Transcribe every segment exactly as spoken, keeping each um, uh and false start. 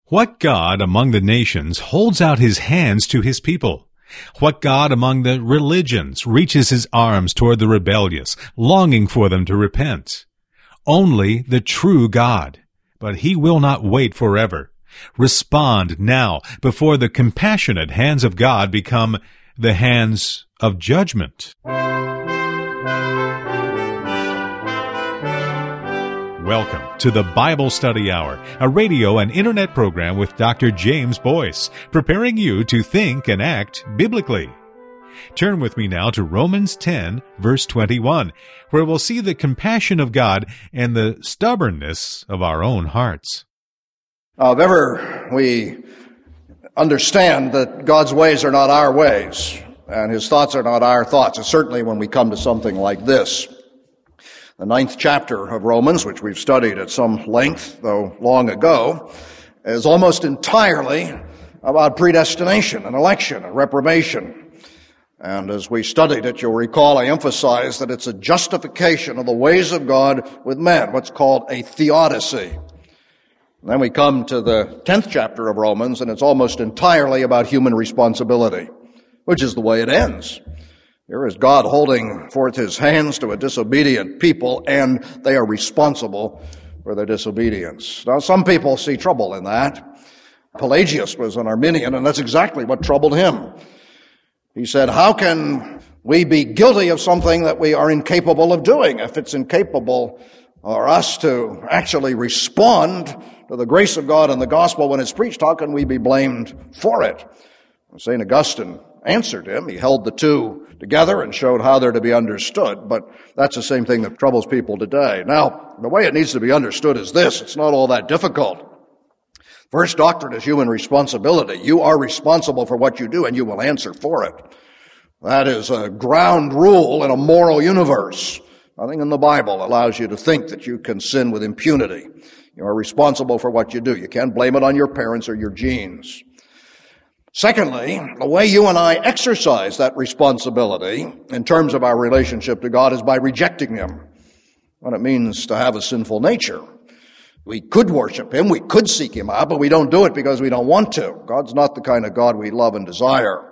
What God among the nations holds out his hands to his people? What God among the religions reaches his arms toward the rebellious, longing for them to repent? Only the true God. But he will not wait forever. Respond now before the compassionate hands of God become the hands of judgment. Welcome to the Bible Study Hour, a radio and internet program with Doctor James Boyce, preparing you to think and act biblically. Turn with me now to Romans ten, verse twenty-one, where we'll see the compassion of God and the stubbornness of our own hearts. Uh, if ever we understand that God's ways are not our ways, and His thoughts are not our thoughts, and certainly when we come to something like this. The ninth chapter of Romans, which we've studied at some length, though long ago, is almost entirely about predestination and election and reprobation. And as we studied it, you'll recall I emphasized that it's a justification of the ways of God with men, what's called a theodicy. And then we come to the tenth chapter of Romans, and it's almost entirely about human responsibility, which is the way it ends. Here is God holding forth his hands to a disobedient people, and they are responsible for their disobedience. Now, some people see trouble in that. Pelagius was an Arminian, and that's exactly what troubled him. He said, how can we be guilty of something that we are incapable of doing? If it's incapable for us to actually respond to the grace of God and the gospel when it's preached, how can we be blamed for it? Saint Augustine answered him. He held the two together and showed how they're to be understood, but that's the same thing that troubles people today. Now, the way it needs to be understood is this. It's not all that difficult. First doctrine is human responsibility. You are responsible for what you do, and you will answer for it. That is a ground rule in a moral universe. Nothing in the Bible allows you to think that you can sin with impunity. You are responsible for what you do. You can't blame it on your parents or your genes. Secondly, the way you and I exercise that responsibility in terms of our relationship to God is by rejecting Him. What it means to have a sinful nature. We could worship Him, we could seek Him out, but we don't do it because we don't want to. God's not the kind of God we love and desire.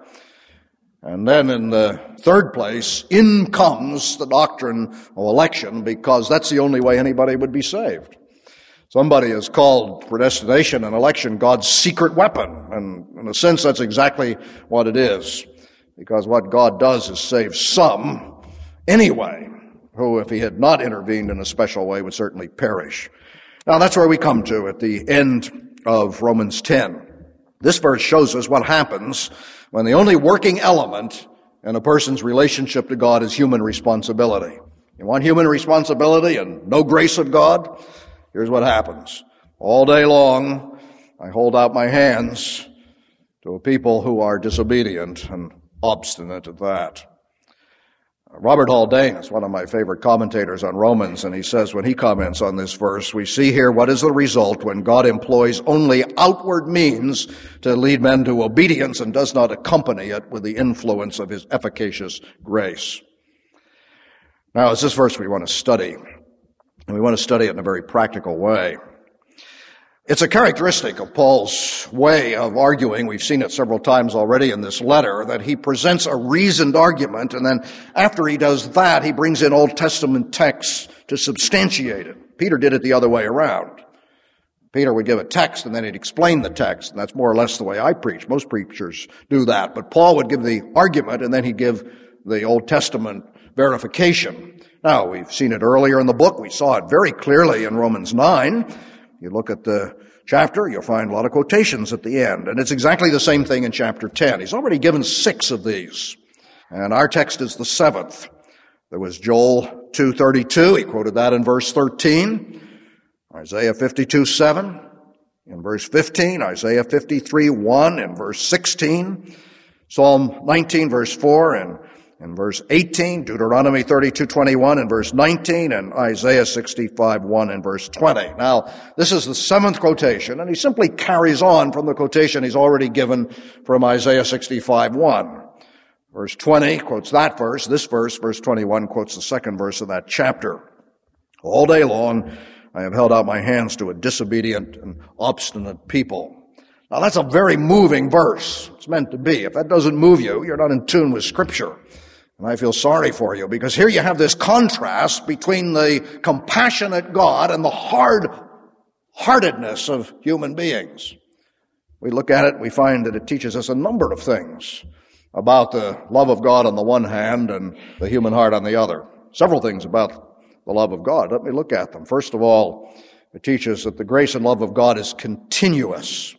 And then in the third place, in comes the doctrine of election, because that's the only way anybody would be saved. Somebody has called predestination and election God's secret weapon, and in a sense that's exactly what it is, because what God does is save some anyway, who if He had not intervened in a special way would certainly perish. Now that's where we come to at the end of Romans ten. This verse shows us what happens when the only working element in a person's relationship to God is human responsibility. You want human responsibility and no grace of God? Here's what happens. All day long, I hold out my hands to a people who are disobedient and obstinate at that. Robert Haldane is one of my favorite commentators on Romans, and he says when he comments on this verse, we see here what is the result when God employs only outward means to lead men to obedience and does not accompany it with the influence of His efficacious grace. Now, it's this verse we want to study. And we want to study it in a very practical way. It's a characteristic of Paul's way of arguing. We've seen it several times already in this letter, that he presents a reasoned argument, and then after he does that, he brings in Old Testament texts to substantiate it. Peter did it the other way around. Peter would give a text, and then he'd explain the text, and that's more or less the way I preach. Most preachers do that. But Paul would give the argument, and then he'd give the Old Testament verification. Now, we've seen it earlier in the book. We saw it very clearly in Romans nine. You look at the chapter, you'll find a lot of quotations at the end. And it's exactly the same thing in chapter ten. He's already given six of these. And our text is the seventh. There was Joel two thirty-two. He quoted that in verse thirteen. Isaiah fifty-two seven. In verse fifteen. Isaiah fifty-three one. In verse sixteen. Psalm nineteen verse four. And in verse eighteen, Deuteronomy thirty-two twenty-one in verse nineteen, and Isaiah sixty-five one in verse twenty. Now, this is the seventh quotation, and he simply carries on from the quotation he's already given from Isaiah sixty-five one. Verse twenty quotes that verse. This verse, verse twenty-one, quotes the second verse of that chapter. All day long, I have held out my hands to a disobedient and obstinate people. Now that's a very moving verse. It's meant to be. If that doesn't move you, you're not in tune with Scripture. And I feel sorry for you, because here you have this contrast between the compassionate God and the hard-heartedness of human beings. We look at it, we find that it teaches us a number of things about the love of God on the one hand and the human heart on the other. Several things about the love of God. Let me look at them. First of all, it teaches that the grace and love of God is continuous.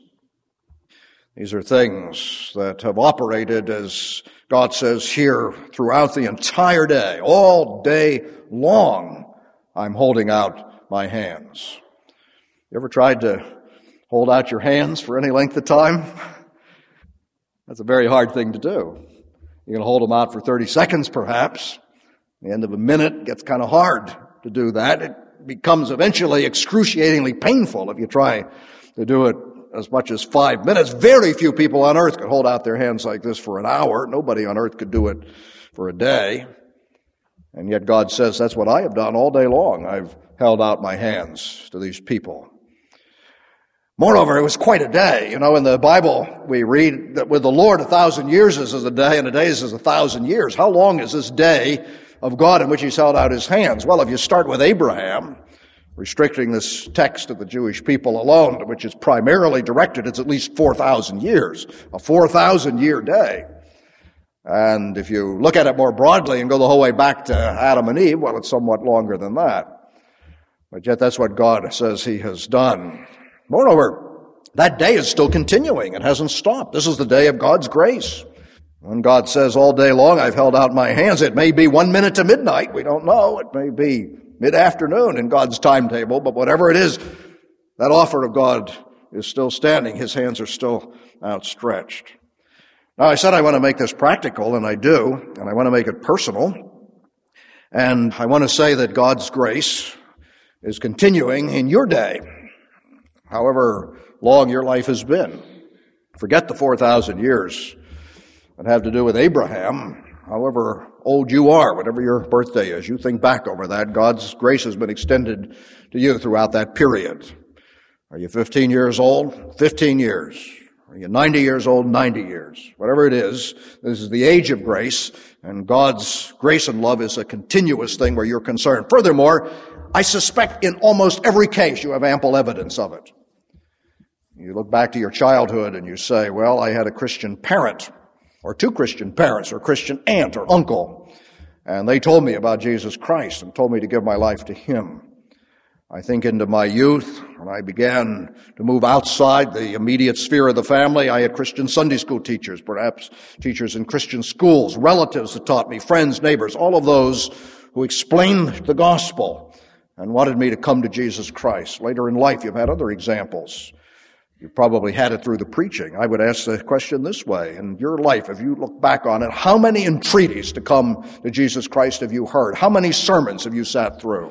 These are things that have operated, as God says here, throughout the entire day. All day long, I'm holding out my hands. You ever tried to hold out your hands for any length of time? That's a very hard thing to do. You're going to hold them out for thirty seconds, perhaps. At the end of a minute, it gets kind of hard to do that. It becomes eventually excruciatingly painful if you try to do it as much as five minutes. Very few people on earth could hold out their hands like this for an hour. Nobody on earth could do it for a day. And yet God says, that's what I have done all day long. I've held out my hands to these people. Moreover, it was quite a day. You know, in the Bible, we read that with the Lord, a thousand years is as a day, and a day is as a thousand years. How long is this day of God in which He's held out His hands? Well, if you start with Abraham, restricting this text to the Jewish people alone, to which it's primarily directed, it's at least four thousand years, a four thousand year day. And if you look at it more broadly and go the whole way back to Adam and Eve, well, it's somewhat longer than that. But yet that's what God says He has done. Moreover, that day is still continuing. It hasn't stopped. This is the day of God's grace. When God says all day long, I've held out my hands, it may be one minute to midnight. We don't know. It may be mid-afternoon in God's timetable, but whatever it is, that offer of God is still standing. His hands are still outstretched. Now, I said I want to make this practical, and I do, and I want to make it personal. And I want to say that God's grace is continuing in your day, however long your life has been. Forget the four thousand years that have to do with Abraham. However old you are, whatever your birthday is, you think back over that. God's grace has been extended to you throughout that period. Are you fifteen years old? fifteen years. Are you ninety years old? ninety years. Whatever it is, this is the age of grace, and God's grace and love is a continuous thing where you're concerned. Furthermore, I suspect in almost every case you have ample evidence of it. You look back to your childhood and you say, well, I had a Christian parent, or two Christian parents, or a Christian aunt or uncle, and they told me about Jesus Christ and told me to give my life to Him. I think into my youth, when I began to move outside the immediate sphere of the family, I had Christian Sunday school teachers, perhaps teachers in Christian schools, relatives that taught me, friends, neighbors, all of those who explained the gospel and wanted me to come to Jesus Christ. Later in life, you've had other examples. You probably had it through the preaching. I would ask the question this way. In your life, if you look back on it, how many entreaties to come to Jesus Christ have you heard? How many sermons have you sat through?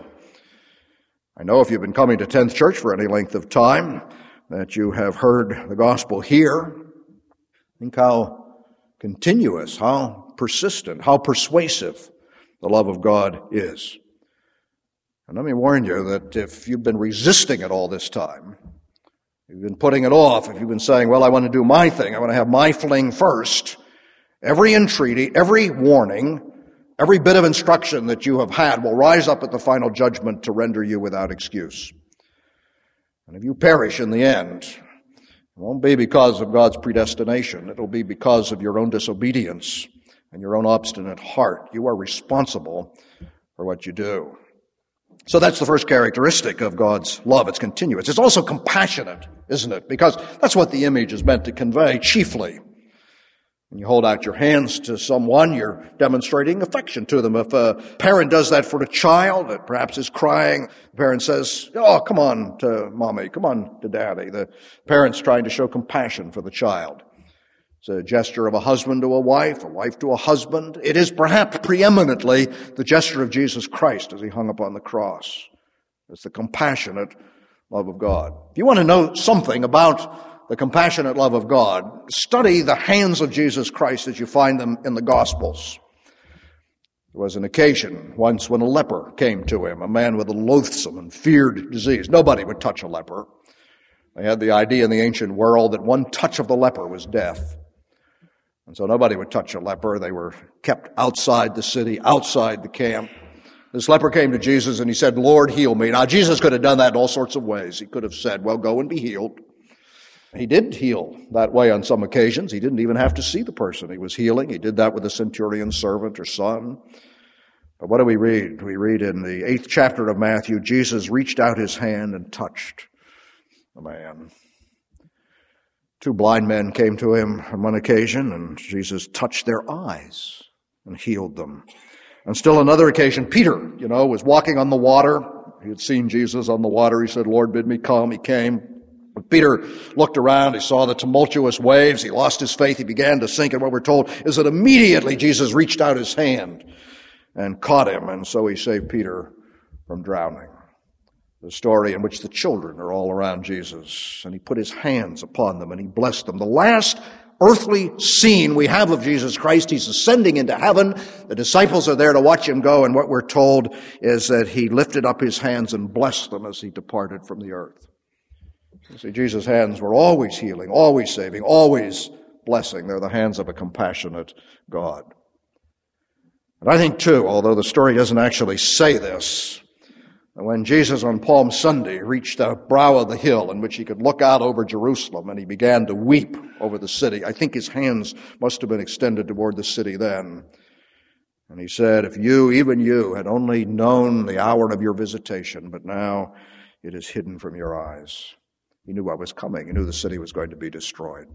I know if you've been coming to tenth Church for any length of time, that you have heard the gospel here. Think how continuous, how persistent, how persuasive the love of God is. And let me warn you that if you've been resisting it all this time, you've been putting it off, if you've been saying, well, I want to do my thing, I want to have my fling first, every entreaty, every warning, every bit of instruction that you have had will rise up at the final judgment to render you without excuse. And if you perish in the end, it won't be because of God's predestination. It'll be because of your own disobedience and your own obstinate heart. You are responsible for what you do. So that's the first characteristic of God's love. It's continuous. It's also compassionate, isn't it? Because that's what the image is meant to convey chiefly. When you hold out your hands to someone, you're demonstrating affection to them. If a parent does that for a child that perhaps is crying, the parent says, oh, come on to mommy, come on to daddy. The parent's trying to show compassion for the child. It's a gesture of a husband to a wife, a wife to a husband. It is perhaps preeminently the gesture of Jesus Christ as He hung upon the cross. It's the compassionate love of God. If you want to know something about the compassionate love of God, study the hands of Jesus Christ as you find them in the Gospels. There was an occasion once when a leper came to Him, a man with a loathsome and feared disease. Nobody would touch a leper. They had the idea in the ancient world that one touch of the leper was death. And so nobody would touch a leper. They were kept outside the city, outside the camp. This leper came to Jesus and he said, Lord, heal me. Now, Jesus could have done that in all sorts of ways. He could have said, well, go and be healed. He did heal that way on some occasions. He didn't even have to see the person he was healing. He did that with the centurion's servant or son. But what do we read? We read in the eighth chapter of Matthew, Jesus reached out his hand and touched the man. Two blind men came to him on one occasion, and Jesus touched their eyes and healed them. On still another occasion, Peter, you know, was walking on the water. He had seen Jesus on the water. He said, Lord, bid me come. He came. When Peter looked around, he saw the tumultuous waves. He lost his faith. He began to sink. And what we're told is that immediately Jesus reached out his hand and caught him. And so he saved Peter from drowning. The story in which the children are all around Jesus. And he put his hands upon them and he blessed them. The last earthly scene we have of Jesus Christ, he's ascending into heaven. The disciples are there to watch him go, and what we're told is that he lifted up his hands and blessed them as he departed from the earth. You see, Jesus' hands were always healing, always saving, always blessing. They're the hands of a compassionate God. And I think, too, although the story doesn't actually say this, when Jesus on Palm Sunday reached the brow of the hill in which he could look out over Jerusalem and he began to weep over the city, I think his hands must have been extended toward the city then. And he said, if you, even you, had only known the hour of your visitation, but now it is hidden from your eyes. He knew what was coming. He knew the city was going to be destroyed.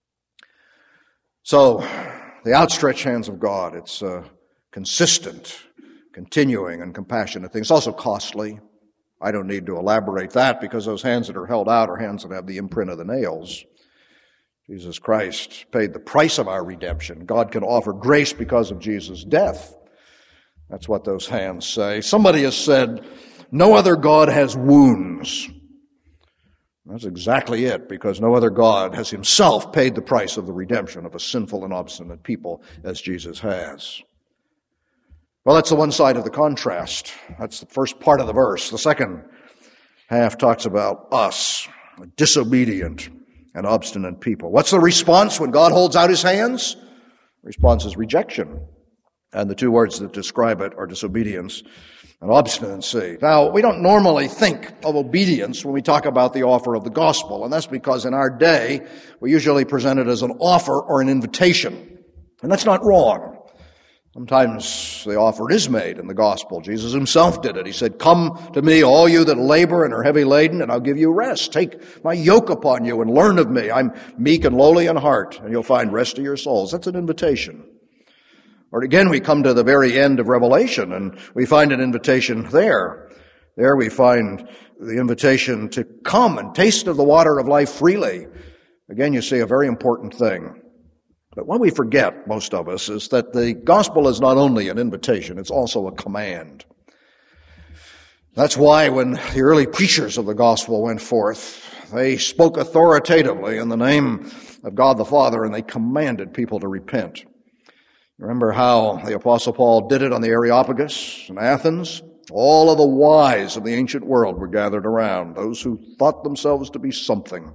So, the outstretched hands of God, it's uh, consistent, continuing and compassionate thing. It's also costly. I don't need to elaborate that because those hands that are held out are hands that have the imprint of the nails. Jesus Christ paid the price of our redemption. God can offer grace because of Jesus' death. That's what those hands say. Somebody has said, no other God has wounds. That's exactly it, because no other God has himself paid the price of the redemption of a sinful and obstinate people as Jesus has. Well, that's the one side of the contrast. That's the first part of the verse. The second half talks about us, a disobedient and obstinate people. What's the response when God holds out his hands? The response is rejection. And the two words that describe it are disobedience and obstinacy. Now, we don't normally think of obedience when we talk about the offer of the gospel, and that's because in our day, we usually present it as an offer or an invitation. And that's not wrong. Sometimes the offer is made in the gospel. Jesus himself did it. He said, come to me, all you that labor and are heavy laden, and I'll give you rest. Take my yoke upon you and learn of me. I'm meek and lowly in heart, and you'll find rest to your souls. That's an invitation. Or again, we come to the very end of Revelation, and we find an invitation there. There we find the invitation to come and taste of the water of life freely. Again, you see a very important thing. But what we forget, most of us, is that the gospel is not only an invitation, it's also a command. That's why when the early preachers of the gospel went forth, they spoke authoritatively in the name of God the Father, and they commanded people to repent. Remember how the Apostle Paul did it on the Areopagus in Athens? All of the wise of the ancient world were gathered around, those who thought themselves to be something.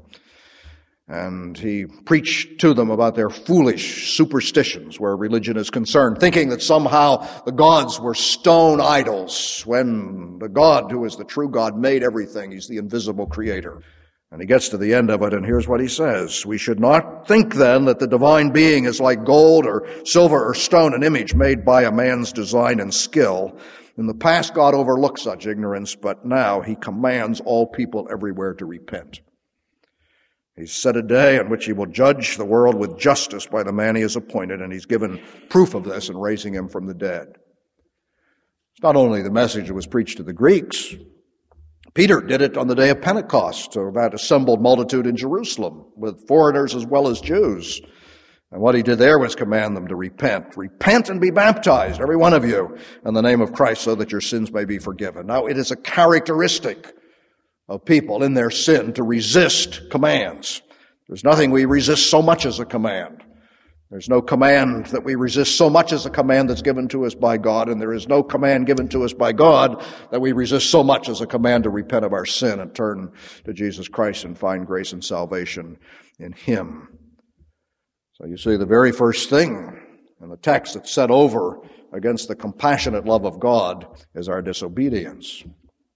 And he preached to them about their foolish superstitions where religion is concerned, thinking that somehow the gods were stone idols, when the God who is the true God made everything. He's the invisible creator. And he gets to the end of it, and here's what he says. We should not think then that the divine being is like gold or silver or stone, an image made by a man's design and skill. In the past, God overlooked such ignorance, but now he commands all people everywhere to repent. He's set a day on which he will judge the world with justice by the man he has appointed, and he's given proof of this in raising him from the dead. It's not only the message that was preached to the Greeks. Peter did it on the day of Pentecost to that assembled multitude in Jerusalem, with foreigners as well as Jews. And what he did there was command them to repent. Repent and be baptized, every one of you, in the name of Christ, so that your sins may be forgiven. Now, it is a characteristic of people in their sin to resist commands. There's nothing we resist so much as a command. There's no command that we resist so much as a command that's given to us by God, and there is no command given to us by God that we resist so much as a command to repent of our sin and turn to Jesus Christ and find grace and salvation in Him. So you see, the very first thing in the text that's set over against the compassionate love of God is our disobedience.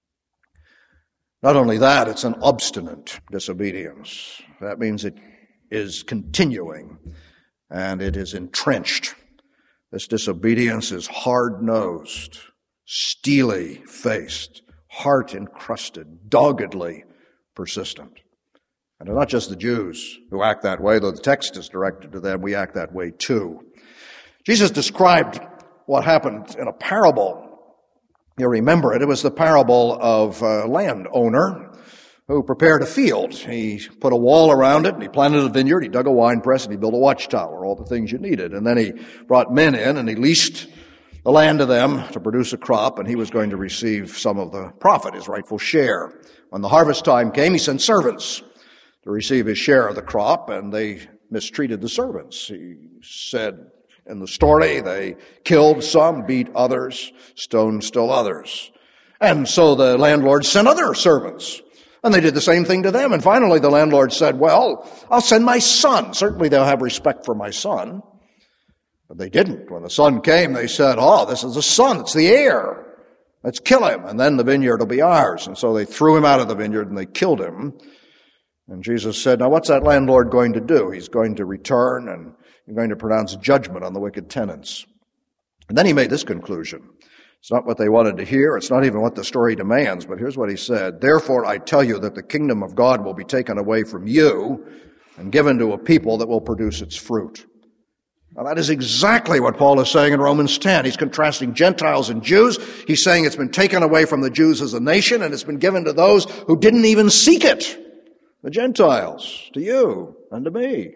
Not only that, it's an obstinate disobedience. That means it is continuing and it is entrenched. This disobedience is hard-nosed, steely-faced, heart-encrusted, doggedly persistent. And it's not just the Jews who act that way, though the text is directed to them, we act that way too. Jesus described what happened in a parable. You remember it. It was the parable of a landowner who prepared a field. He put a wall around it, and he planted a vineyard, he dug a wine press, and he built a watchtower, all the things you needed. And then he brought men in, and he leased the land to them to produce a crop, and he was going to receive some of the profit, his rightful share. When the harvest time came, he sent servants to receive his share of the crop, and they mistreated the servants. He said in the story, they killed some, beat others, stoned still others. And so the landlord sent other servants, and they did the same thing to them. And finally the landlord said, well, I'll send my son. Certainly they'll have respect for my son. But they didn't. When the son came, they said, oh, this is the son, it's the heir. Let's kill him, and then the vineyard will be ours. And so they threw him out of the vineyard and they killed him. And Jesus said, now what's that landlord going to do? He's going to return and he's going to pronounce judgment on the wicked tenants. And then he made this conclusion. It's not what they wanted to hear. It's not even what the story demands. But here's what he said. Therefore, I tell you that the kingdom of God will be taken away from you and given to a people that will produce its fruit. Now, that is exactly what Paul is saying in Romans ten. He's contrasting Gentiles and Jews. He's saying it's been taken away from the Jews as a nation, and it's been given to those who didn't even seek it. The Gentiles, to you and to me.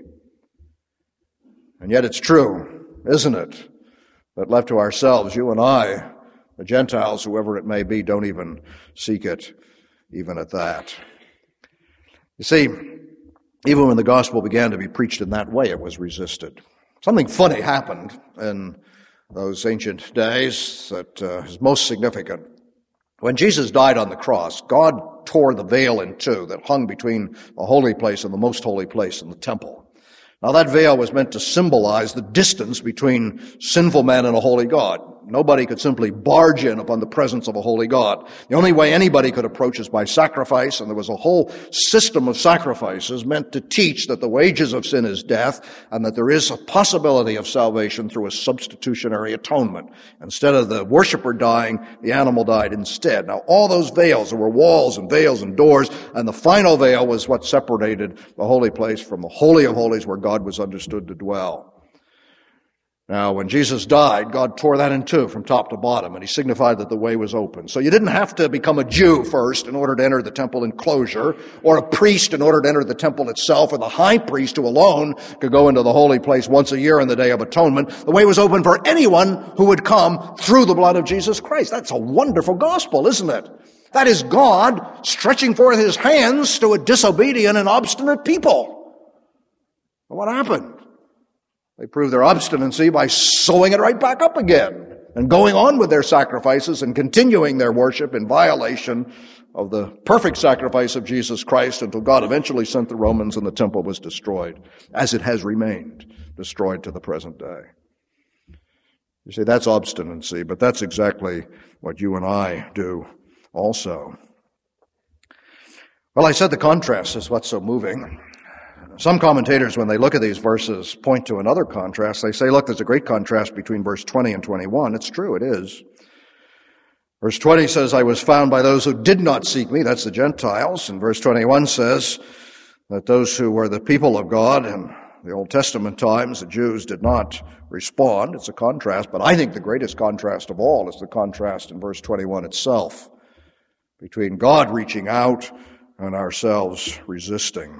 And yet it's true, isn't it, that left to ourselves, you and I, the Gentiles, whoever it may be, don't even seek it, even at that. You see, even when the gospel began to be preached in that way, it was resisted. Something funny happened in those ancient days that uh, is most significant. When Jesus died on the cross, God tore the veil in two that hung between the holy place and the most holy place in the temple. Now that veil was meant to symbolize the distance between sinful man and a holy God. Nobody could simply barge in upon the presence of a holy God. The only way anybody could approach is by sacrifice, and there was a whole system of sacrifices meant to teach that the wages of sin is death, and that there is a possibility of salvation through a substitutionary atonement. Instead of the worshiper dying, the animal died instead. Now all those veils, there were walls and veils and doors, and the final veil was what separated the holy place from the Holy of Holies where God was understood to dwell. Now, when Jesus died, God tore that in two from top to bottom, and he signified that the way was open. So you didn't have to become a Jew first in order to enter the temple enclosure, or a priest in order to enter the temple itself, or the high priest who alone could go into the holy place once a year in the Day of Atonement. The way was open for anyone who would come through the blood of Jesus Christ. That's a wonderful gospel, isn't it? That is God stretching forth his hands to a disobedient and obstinate people. And what happened? They proved their obstinacy by sewing it right back up again and going on with their sacrifices and continuing their worship in violation of the perfect sacrifice of Jesus Christ until God eventually sent the Romans and the temple was destroyed, as it has remained destroyed to the present day. You see, that's obstinacy, but that's exactly what you and I do also. Well, I said the contrast is what's so moving. Some commentators, when they look at these verses, point to another contrast. They say, look, there's a great contrast between verse twenty and twenty-one. It's true, it is. Verse twenty says, I was found by those who did not seek me. That's the Gentiles. And verse twenty-one says that those who were the people of God in the Old Testament times, the Jews, did not respond. It's a contrast. But I think the greatest contrast of all is the contrast in verse twenty-one itself, between God reaching out and ourselves resisting.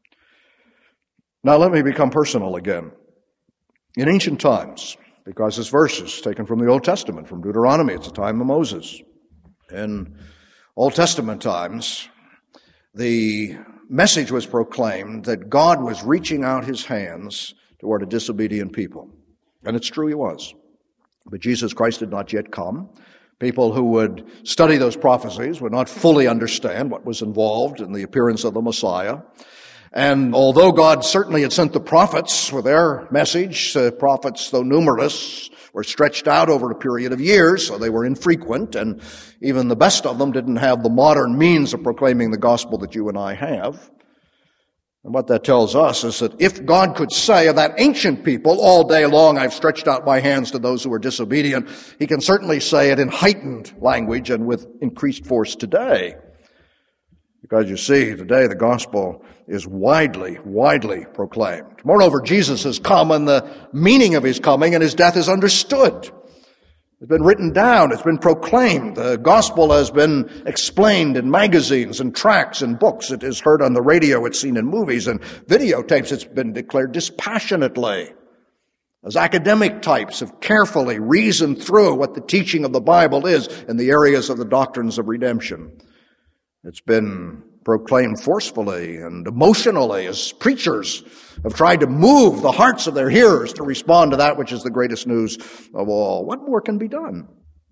Now let me become personal again. In ancient times, because this verse is taken from the Old Testament, from Deuteronomy, it's the time of Moses. In Old Testament times, the message was proclaimed that God was reaching out his hands toward a disobedient people. And it's true he was. But Jesus Christ did not yet come. People who would study those prophecies would not fully understand what was involved in the appearance of the Messiah. And although God certainly had sent the prophets with their message, uh, prophets, though numerous, were stretched out over a period of years, so they were infrequent, and even the best of them didn't have the modern means of proclaiming the gospel that you and I have. And what that tells us is that if God could say of that ancient people, all day long I've stretched out my hands to those who are disobedient, he can certainly say it in heightened language and with increased force today. Because you see, today the gospel is widely, widely proclaimed. Moreover, Jesus has come, and the meaning of his coming and his death is understood. It's been written down. It's been proclaimed. The gospel has been explained in magazines and tracts and books. It is heard on the radio. It's seen in movies and videotapes. It's been declared dispassionately. As academic types have carefully reasoned through what the teaching of the Bible is in the areas of the doctrines of redemption. It's been proclaimed forcefully and emotionally as preachers have tried to move the hearts of their hearers to respond to that which is the greatest news of all. What more can be done?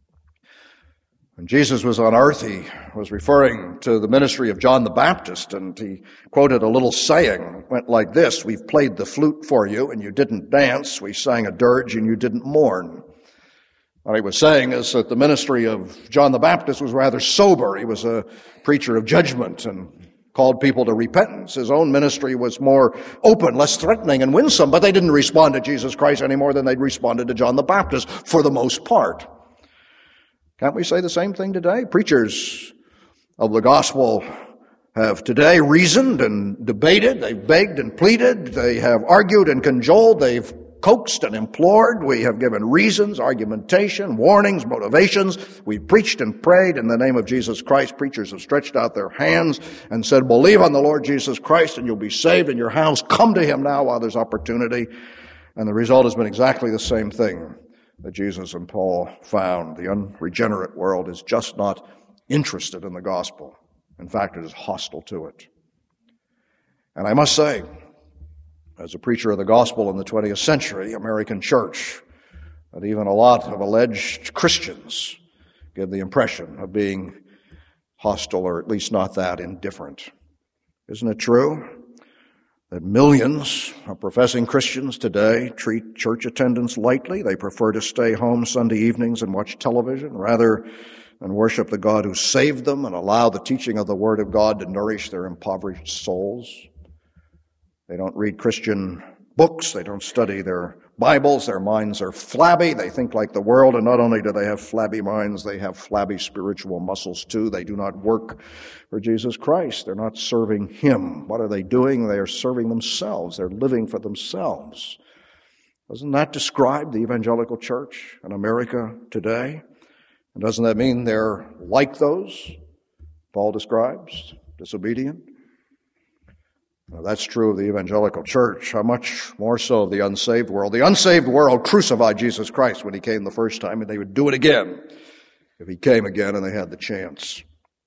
When Jesus was on earth, he was referring to the ministry of John the Baptist, and he quoted a little saying. It went like this: "We've played the flute for you, and you didn't dance. We sang a dirge, and you didn't mourn." What he was saying is that the ministry of John the Baptist was rather sober. He was a preacher of judgment and called people to repentance. His own ministry was more open, less threatening and winsome, but they didn't respond to Jesus Christ any more than they'd responded to John the Baptist for the most part. Can't we say the same thing today? Preachers of the gospel have today reasoned and debated. They've begged and pleaded. They have argued and cajoled. They've coaxed and implored. We have given reasons, argumentation, warnings, motivations. We've preached and prayed in the name of Jesus Christ. Preachers have stretched out their hands and said, "Believe on the Lord Jesus Christ and you'll be saved in your house. Come to him now while there's opportunity." And the result has been exactly the same thing that Jesus and Paul found. The unregenerate world is just not interested in the gospel. In fact, it is hostile to it. And I must say, as a preacher of the gospel in the twentieth century American church, that even a lot of alleged Christians give the impression of being hostile, or at least not that indifferent. Isn't it true that millions of professing Christians today treat church attendance lightly? They prefer to stay home Sunday evenings and watch television rather than worship the God who saved them and allow the teaching of the Word of God to nourish their impoverished souls. They don't read Christian books. They don't study their Bibles. Their minds are flabby. They think like the world, and not only do they have flabby minds, they have flabby spiritual muscles too. They do not work for Jesus Christ. They're not serving him. What are they doing? They are serving themselves. They're living for themselves. Doesn't that describe the evangelical church in America today? And doesn't that mean they're like those Paul describes, disobedient? Now, that's true of the evangelical church. How much more so of the unsaved world? The unsaved world crucified Jesus Christ when he came the first time, and they would do it again if he came again and they had the chance.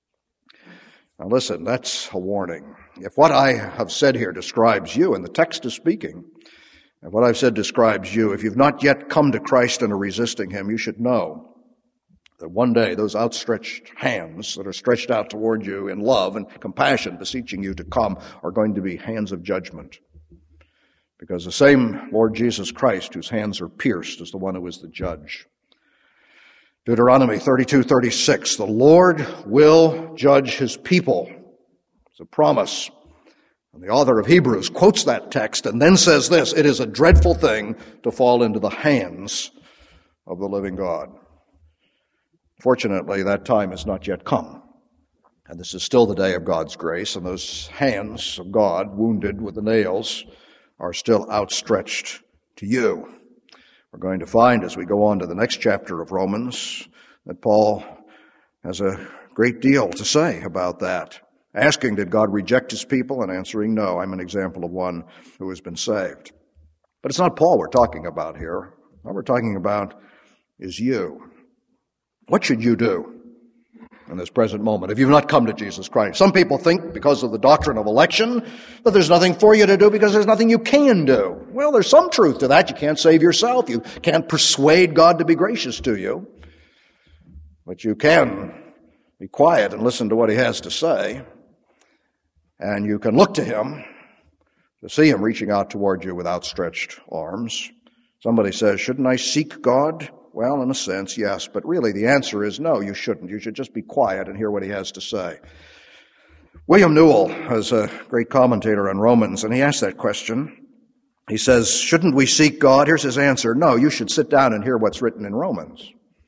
Now listen, that's a warning. If what I have said here describes you, and the text is speaking, and what I've said describes you, if you've not yet come to Christ and are resisting him, you should know that one day those outstretched hands that are stretched out toward you in love and compassion, beseeching you to come, are going to be hands of judgment. Because the same Lord Jesus Christ, whose hands are pierced, is the one who is the judge. Deuteronomy thirty-two thirty-six, the Lord will judge his people. It's a promise. And the author of Hebrews quotes that text and then says this: it is a dreadful thing to fall into the hands of the living God. Fortunately, that time has not yet come. And this is still the day of God's grace, and those hands of God, wounded with the nails, are still outstretched to you. We're going to find, as we go on to the next chapter of Romans, that Paul has a great deal to say about that. Asking, did God reject his people? And answering, no. I'm an example of one who has been saved. But it's not Paul we're talking about here. What we're talking about is you. What should you do? in this present moment if you've not come to Jesus Christ. Some people think because of the doctrine of election that there's nothing for you to do because there's nothing you can do. Well, there's some truth to that. You can't save yourself. You can't persuade God to be gracious to you. But you can be quiet and listen to what he has to say. And you can look to him to see him reaching out toward you with outstretched arms. Somebody says, shouldn't I seek God? Well, in a sense, yes, but really the answer is no, you shouldn't. You should just be quiet and hear what he has to say. William Newell is a great commentator on Romans, and he asked that question. He says, shouldn't we seek God? Here's his answer. No, you should sit down and hear what's written in Romans.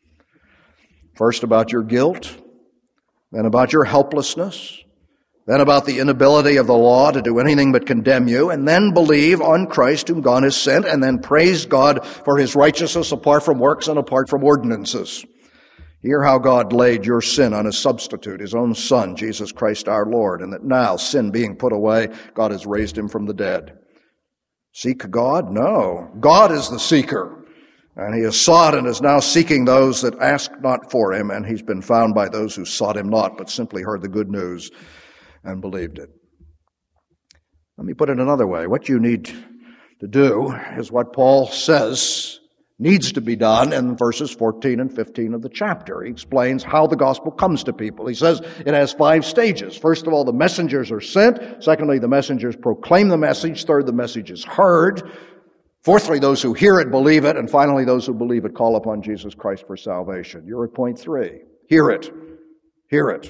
First about your guilt, then about your helplessness, then about the inability of the law to do anything but condemn you, and then believe on Christ whom God has sent, and then praise God for his righteousness apart from works and apart from ordinances. Hear how God laid your sin on his substitute, his own Son, Jesus Christ our Lord, and that now, sin being put away, God has raised him from the dead. Seek God? No. God is the seeker, and he has sought and is now seeking those that ask not for him, and he's been found by those who sought him not, but simply heard the good news and believed it. Let me put it another way. What you need to do is what Paul says needs to be done in verses fourteen and fifteen of the chapter. He explains how the gospel comes to people. He says it has five stages. First of all, the messengers are sent. Secondly, the messengers proclaim the message. Third, the message is heard. Fourthly, those who hear it believe it. And finally, those who believe it call upon Jesus Christ for salvation. You're at point three. Hear it. Hear it.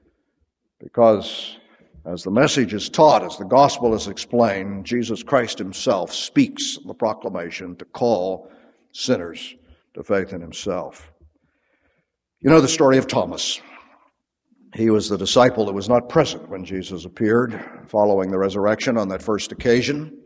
Because as the message is taught, as the gospel is explained, Jesus Christ himself speaks the proclamation to call sinners to faith in himself. You know the story of Thomas. He was the disciple that was not present when Jesus appeared following the resurrection on that first occasion.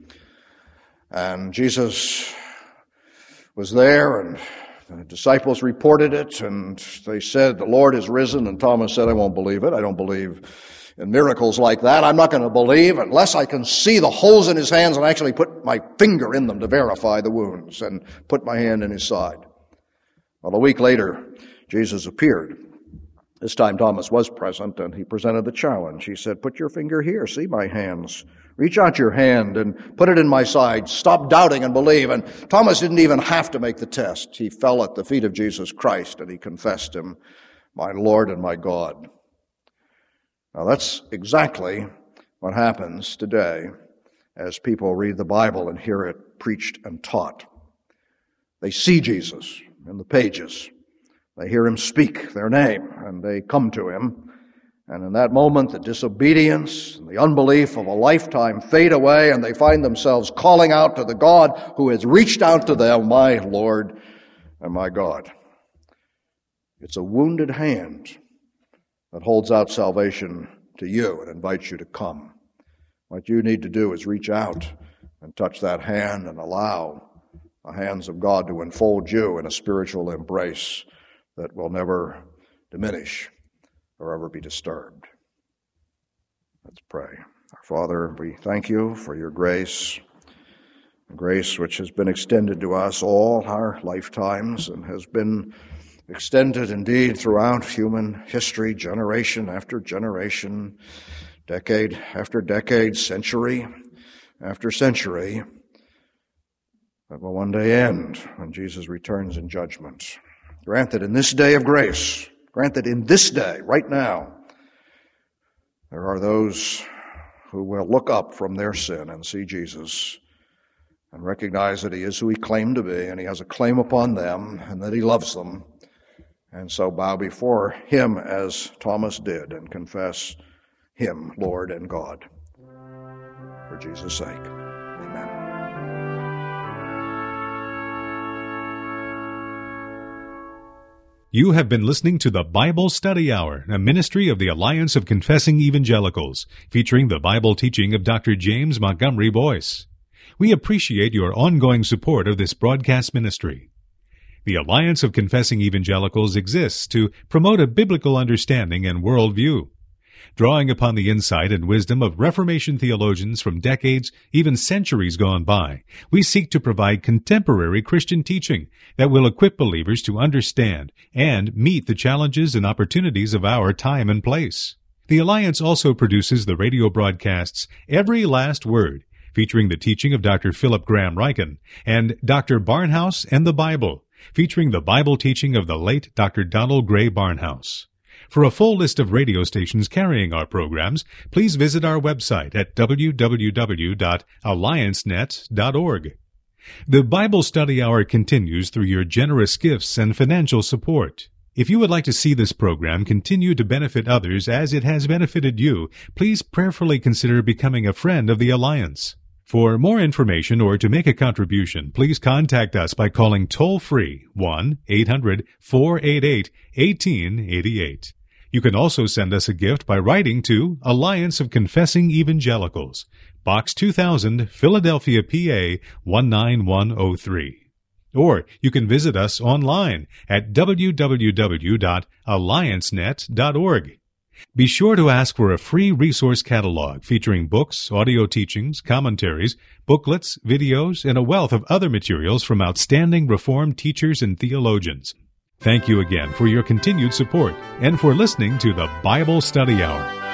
And Jesus was there, and the disciples reported it, and they said, the Lord is risen. And Thomas said, I won't believe it. I don't believe in miracles like that. I'm not going to believe unless I can see the holes in his hands and actually put my finger in them to verify the wounds and put my hand in his side. Well, a week later, Jesus appeared. This time Thomas was present, and he presented the challenge. He said, put your finger here, see my hands. Reach out your hand and put it in my side. Stop doubting and believe. And Thomas didn't even have to make the test. He fell at the feet of Jesus Christ, and he confessed him, my Lord and my God. Now that's exactly what happens today as people read the Bible and hear it preached and taught. They see Jesus in the pages. They hear him speak their name, and they come to him. And in that moment, the disobedience and the unbelief of a lifetime fade away, and they find themselves calling out to the God who has reached out to them, my Lord and my God. It's a wounded hand that holds out salvation to you and invites you to come. What you need to do is reach out and touch that hand and allow the hands of God to enfold you in a spiritual embrace that will never diminish or ever be disturbed. Let's pray. Our Father, we thank you for your grace, grace which has been extended to us all our lifetimes and has been extended indeed throughout human history, generation after generation, decade after decade, century after century, that will one day end when Jesus returns in judgment. Grant that in this day of grace, grant that in this day, right now, there are those who will look up from their sin and see Jesus and recognize that he is who he claimed to be, and he has a claim upon them, and that he loves them, and so bow before him as Thomas did and confess him, Lord and God. For Jesus' sake, amen. You have been listening to the Bible Study Hour, a ministry of the Alliance of Confessing Evangelicals, featuring the Bible teaching of Doctor James Montgomery Boyce. We appreciate your ongoing support of this broadcast ministry. The Alliance of Confessing Evangelicals exists to promote a biblical understanding and worldview. Drawing upon the insight and wisdom of Reformation theologians from decades, even centuries gone by, we seek to provide contemporary Christian teaching that will equip believers to understand and meet the challenges and opportunities of our time and place. The Alliance also produces the radio broadcasts Every Last Word, featuring the teaching of Doctor Philip Graham Ryken, and Doctor Barnhouse and the Bible, featuring the Bible teaching of the late Doctor Donald Gray Barnhouse. For a full list of radio stations carrying our programs, please visit our website at w w w dot alliance net dot org. The Bible Study Hour continues through your generous gifts and financial support. If you would like to see this program continue to benefit others as it has benefited you, please prayerfully consider becoming a friend of the Alliance. For more information or to make a contribution, please contact us by calling toll-free one eight hundred four eight eight one eight eight eight. You can also send us a gift by writing to Alliance of Confessing Evangelicals, Box two thousand, Philadelphia, P A one nine one oh three. Or you can visit us online at w w w dot alliance net dot org. Be sure to ask for a free resource catalog featuring books, audio teachings, commentaries, booklets, videos, and a wealth of other materials from outstanding Reformed teachers and theologians. Thank you again for your continued support and for listening to the Bible Study Hour.